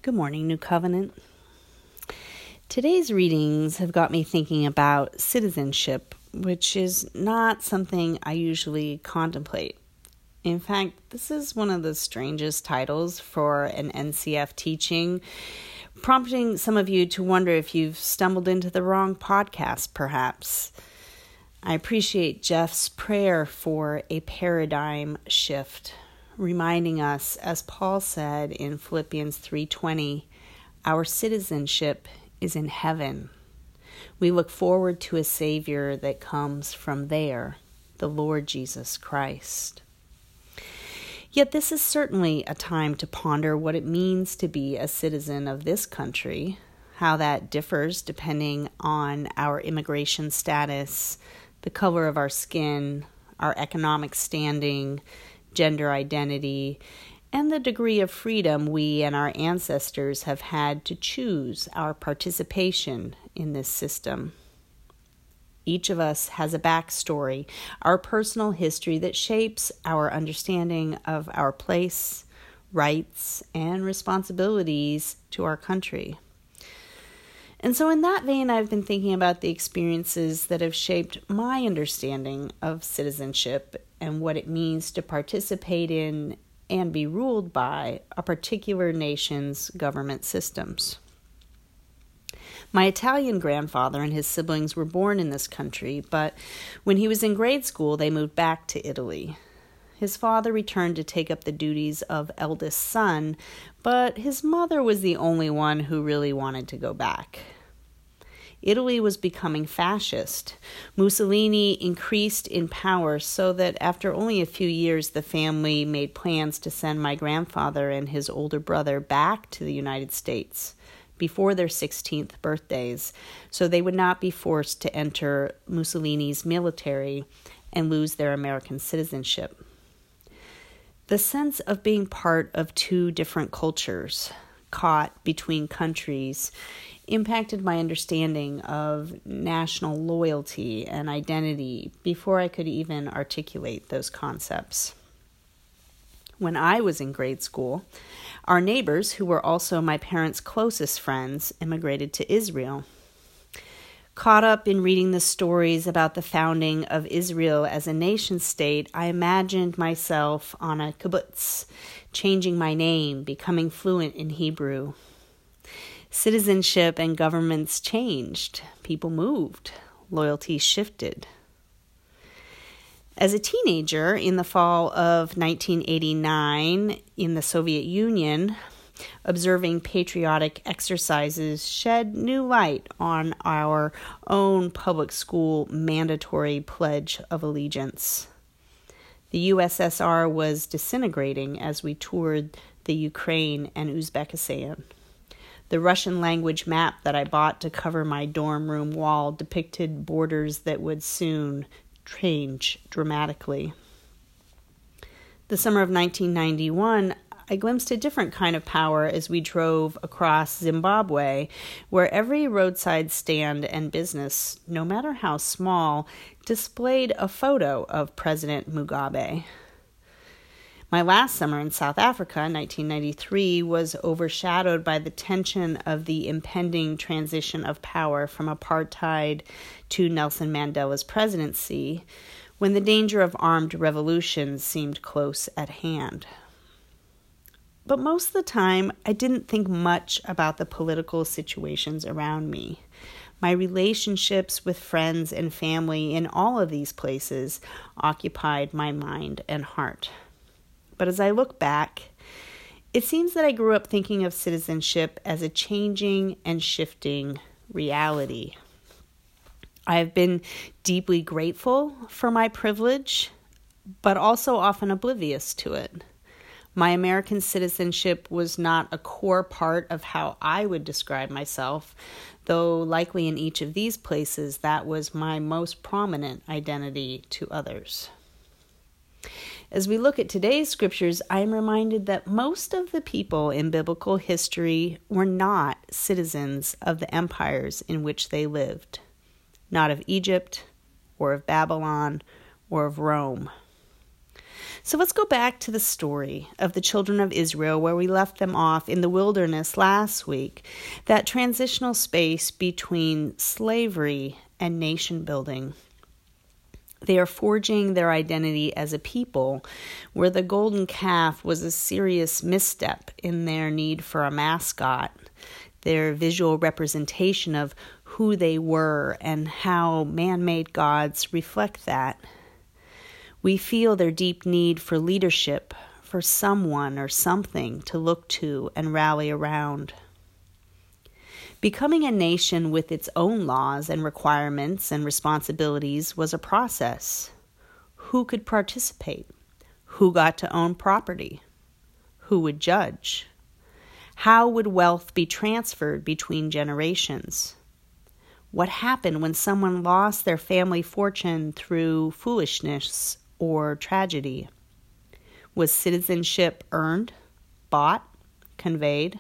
Good morning, New Covenant. Today's readings have got me thinking about citizenship, which is not something I usually contemplate. In fact, this is one of the strangest titles for an NCF teaching, prompting some of you to wonder if you've stumbled into the wrong podcast, perhaps. I appreciate Jeff's prayer for a paradigm shift, reminding us, as Paul said in Philippians 3:20, our citizenship is in heaven. We look forward to a Savior that comes from there, the Lord Jesus Christ. Yet this is certainly a time to ponder what it means to be a citizen of this country, how that differs depending on our immigration status, the color of our skin, our economic standing, gender identity, and the degree of freedom we and our ancestors have had to choose our participation in this system. Each of us has a backstory, our personal history that shapes our understanding of our place, rights, and responsibilities to our country. And so in that vein, I've been thinking about the experiences that have shaped my understanding of citizenship and what it means to participate in and be ruled by a particular nation's government systems. My Italian grandfather and his siblings were born in this country, but when he was in grade school, they moved back to Italy. His father returned to take up the duties of eldest son, but his mother was the only one who really wanted to go back. Italy was becoming fascist. Mussolini increased in power so that after only a few years, the family made plans to send my grandfather and his older brother back to the United States before their 16th birthdays, so they would not be forced to enter Mussolini's military and lose their American citizenship. The sense of being part of two different cultures, caught between countries, impacted my understanding of national loyalty and identity before I could even articulate those concepts. When I was in grade school, our neighbors, who were also my parents' closest friends, immigrated to Israel. Caught up in reading the stories about the founding of Israel as a nation-state, I imagined myself on a kibbutz, changing my name, becoming fluent in Hebrew. Citizenship and governments changed. People moved. Loyalties shifted. As a teenager in the fall of 1989 in the Soviet Union, observing patriotic exercises shed new light on our own public school mandatory Pledge of Allegiance. The USSR was disintegrating as we toured the Ukraine and Uzbekistan. The Russian language map that I bought to cover my dorm room wall depicted borders that would soon change dramatically. The summer of 1991, I glimpsed a different kind of power as we drove across Zimbabwe, where every roadside stand and business, no matter how small, displayed a photo of President Mugabe. My last summer in South Africa, 1993, was overshadowed by the tension of the impending transition of power from apartheid to Nelson Mandela's presidency, when the danger of armed revolution seemed close at hand. But most of the time, I didn't think much about the political situations around me. My relationships with friends and family in all of these places occupied my mind and heart. But as I look back, it seems that I grew up thinking of citizenship as a changing and shifting reality. I have been deeply grateful for my privilege, but also often oblivious to it. My American citizenship was not a core part of how I would describe myself, though likely in each of these places that was my most prominent identity to others. As we look at today's scriptures, I am reminded that most of the people in biblical history were not citizens of the empires in which they lived, not of Egypt or of Babylon or of Rome. So let's go back to the story of the children of Israel where we left them off in the wilderness last week, that transitional space between slavery and nation building. They are forging their identity as a people, where the golden calf was a serious misstep in their need for a mascot, their visual representation of who they were and how man-made gods reflect that. We feel their deep need for leadership, for someone or something to look to and rally around. Becoming a nation with its own laws and requirements and responsibilities was a process. Who could participate? Who got to own property? Who would judge? How would wealth be transferred between generations? What happened when someone lost their family fortune through foolishness or tragedy? Was citizenship earned, bought, conveyed?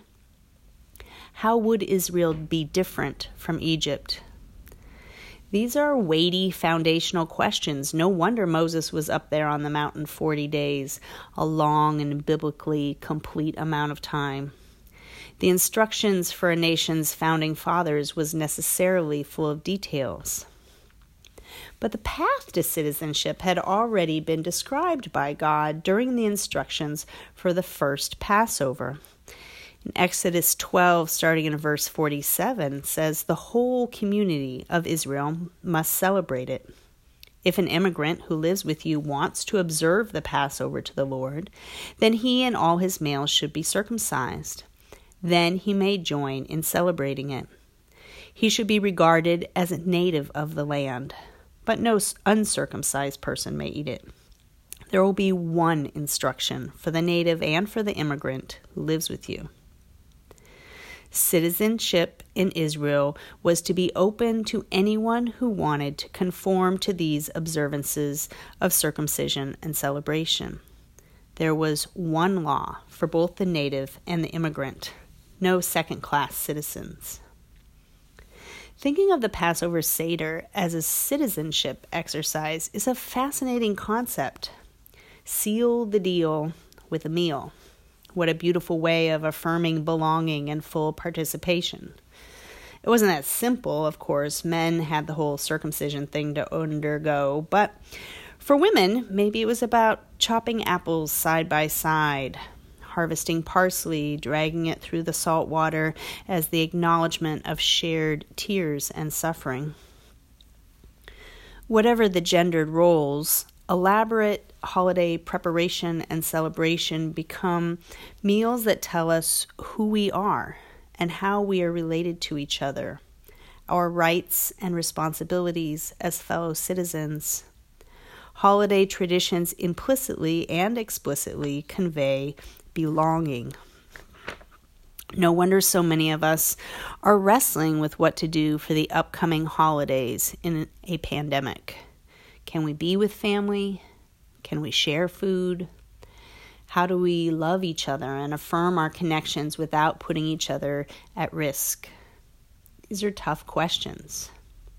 How would Israel be different from Egypt? These are weighty foundational questions. No wonder Moses was up there on the mountain 40 days, a long and biblically complete amount of time. The instructions for a nation's founding fathers was necessarily full of details. But the path to citizenship had already been described by God during the instructions for the first Passover. In Exodus 12, starting in verse 47, says the whole community of Israel must celebrate it. If an immigrant who lives with you wants to observe the Passover to the Lord, then he and all his males should be circumcised. Then he may join in celebrating it. He should be regarded as a native of the land, but no uncircumcised person may eat it. There will be one instruction for the native and for the immigrant who lives with you. Citizenship in Israel was to be open to anyone who wanted to conform to these observances of circumcision and celebration. There was one law for both the native and the immigrant, no second-class citizens. Thinking of the Passover Seder as a citizenship exercise is a fascinating concept. Seal the deal with a meal. What a beautiful way of affirming belonging and full participation. It wasn't that simple, of course. Men had the whole circumcision thing to undergo, but for women, maybe it was about chopping apples side by side, harvesting parsley, dragging it through the salt water as the acknowledgement of shared tears and suffering. Whatever the gendered roles, elaborate holiday preparation and celebration become meals that tell us who we are and how we are related to each other, our rights and responsibilities as fellow citizens. Holiday traditions implicitly and explicitly convey belonging. No wonder so many of us are wrestling with what to do for the upcoming holidays in a pandemic. Can we be with family? Can we share food? How do we love each other and affirm our connections without putting each other at risk? These are tough questions.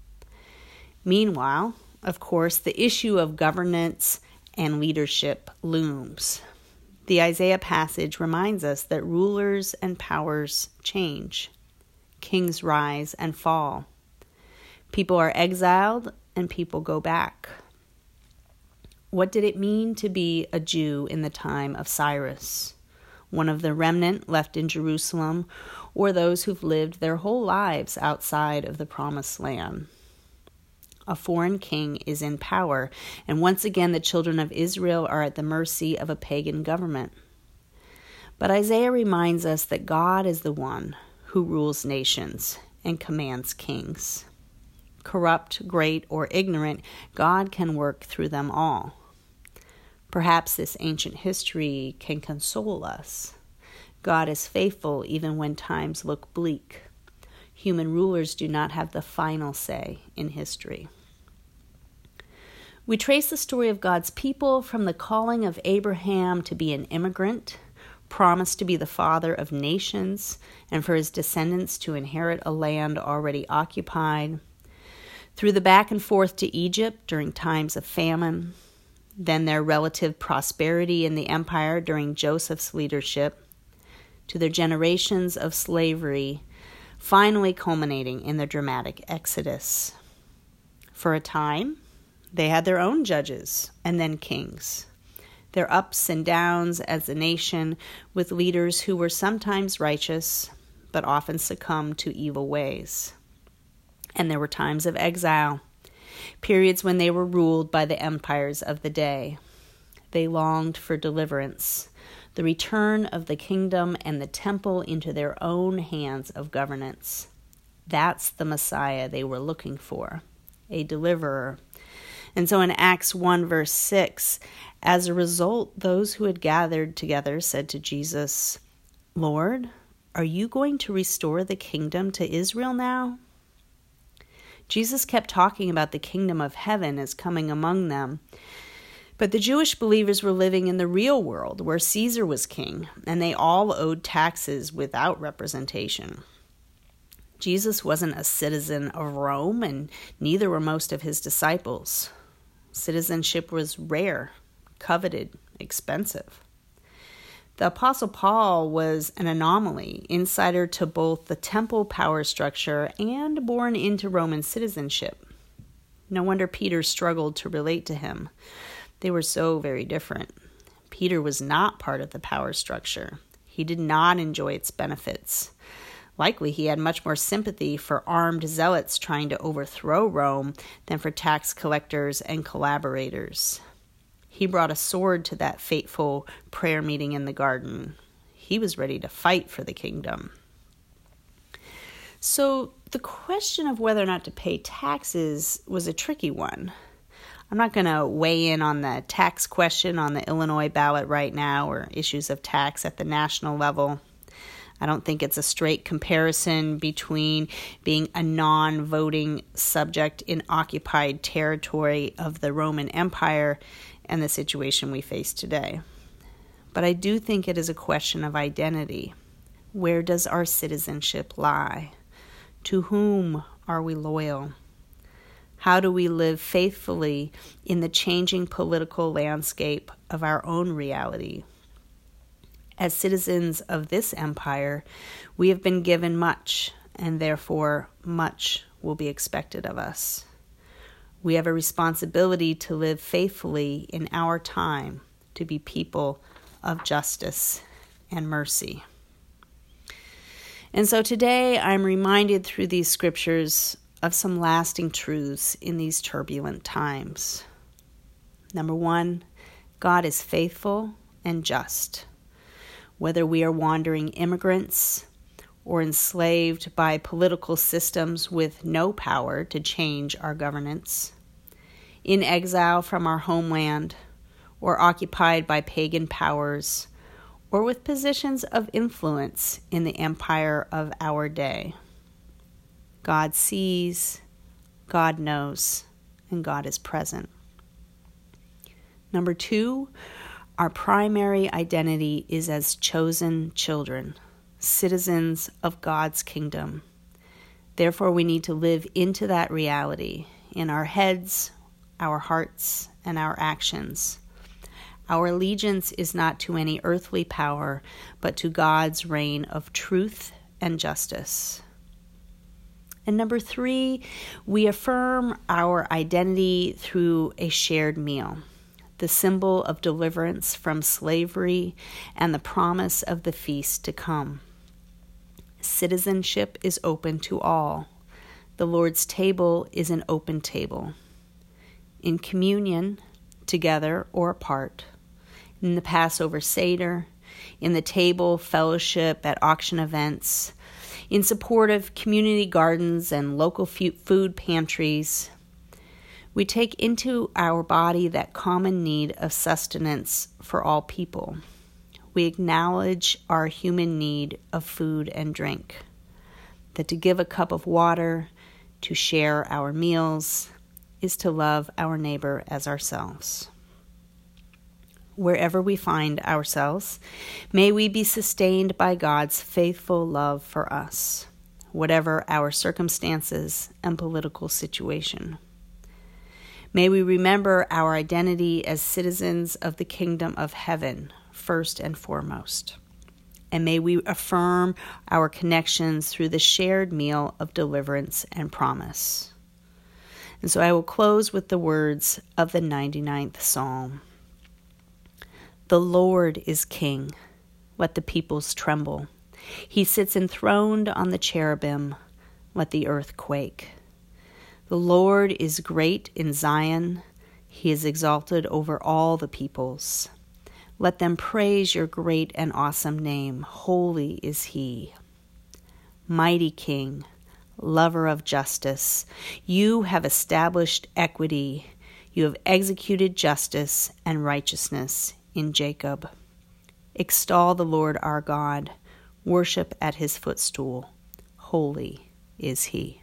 Meanwhile, of course, the issue of governance and leadership looms. The Isaiah passage reminds us that rulers and powers change. Kings rise and fall. People are exiled and people go back. What did it mean to be a Jew in the time of Cyrus, one of the remnant left in Jerusalem, or those who've lived their whole lives outside of the Promised Land? A foreign king is in power, and once again the children of Israel are at the mercy of a pagan government. But Isaiah reminds us that God is the one who rules nations and commands kings. Corrupt, great, or ignorant, God can work through them all. Perhaps this ancient history can console us. God is faithful even when times look bleak. Human rulers do not have the final say in history. We trace the story of God's people from the calling of Abraham to be an immigrant, promised to be the father of nations, and for his descendants to inherit a land already occupied, through the back and forth to Egypt during times of famine, then their relative prosperity in the empire during Joseph's leadership, to their generations of slavery, finally culminating in the dramatic Exodus. For a time, they had their own judges and then kings. Their ups and downs as a nation, with leaders who were sometimes righteous, but often succumbed to evil ways. And there were times of exile, periods when they were ruled by the empires of the day. They longed for deliverance, the return of the kingdom and the temple into their own hands of governance. That's the Messiah they were looking for, a deliverer. And so in Acts 1 verse 6, as a result, those who had gathered together said to Jesus, "Lord, are you going to restore the kingdom to Israel now?" Jesus kept talking about the kingdom of heaven as coming among them. But the Jewish believers were living in the real world where Caesar was king, and they all owed taxes without representation. Jesus wasn't a citizen of Rome, and neither were most of his disciples. Citizenship was rare, coveted, expensive. The Apostle Paul was an anomaly, insider to both the temple power structure and born into Roman citizenship. No wonder Peter struggled to relate to him. They were so very different. Peter was not part of the power structure. He did not enjoy its benefits. Likely he had much more sympathy for armed zealots trying to overthrow Rome than for tax collectors and collaborators. He brought a sword to that fateful prayer meeting in the garden. He was ready to fight for the kingdom. So the question of whether or not to pay taxes was a tricky one. I'm not going to weigh in on the tax question on the Illinois ballot right now or issues of tax at the national level. I don't think it's a straight comparison between being a non-voting subject in occupied territory of the Roman Empire and the situation we face today. But I do think it is a question of identity. Where does our citizenship lie? To whom are we loyal? How do we live faithfully in the changing political landscape of our own reality? As citizens of this empire, we have been given much, and therefore much will be expected of us. We have a responsibility to live faithfully in our time, to be people of justice and mercy. And so today I'm reminded through these scriptures of some lasting truths in these turbulent times. Number one, God is faithful and just. Whether we are wandering immigrants or enslaved by political systems with no power to change our governance, in exile from our homeland, or occupied by pagan powers, or with positions of influence in the empire of our day. God sees, God knows, and God is present. Number two, our primary identity is as chosen children, citizens of God's kingdom. Therefore, we need to live into that reality in our heads, our hearts, and our actions. Our allegiance is not to any earthly power, but to God's reign of truth and justice. And number three, we affirm our identity through a shared meal, the symbol of deliverance from slavery and the promise of the feast to come. Citizenship is open to all. The Lord's table is an open table. In communion, together or apart, in the Passover Seder, in the table fellowship at auction events, in support of community gardens and local food pantries, we take into our body that common need of sustenance for all people. We acknowledge our human need of food and drink, that to give a cup of water, to share our meals, is to love our neighbor as ourselves. Wherever we find ourselves, may we be sustained by God's faithful love for us, whatever our circumstances and political situation. May we remember our identity as citizens of the kingdom of heaven, first and foremost. And may we affirm our connections through the shared meal of deliverance and promise. And so I will close with the words of the 99th Psalm. The Lord is King. Let the peoples tremble. He sits enthroned on the cherubim. Let the earth quake. The Lord is great in Zion. He is exalted over all the peoples. Let them praise your great and awesome name. Holy is he. Mighty King, lover of justice, you have established equity. You have executed justice and righteousness in Jacob. Extol the Lord our God. Worship at his footstool. Holy is he.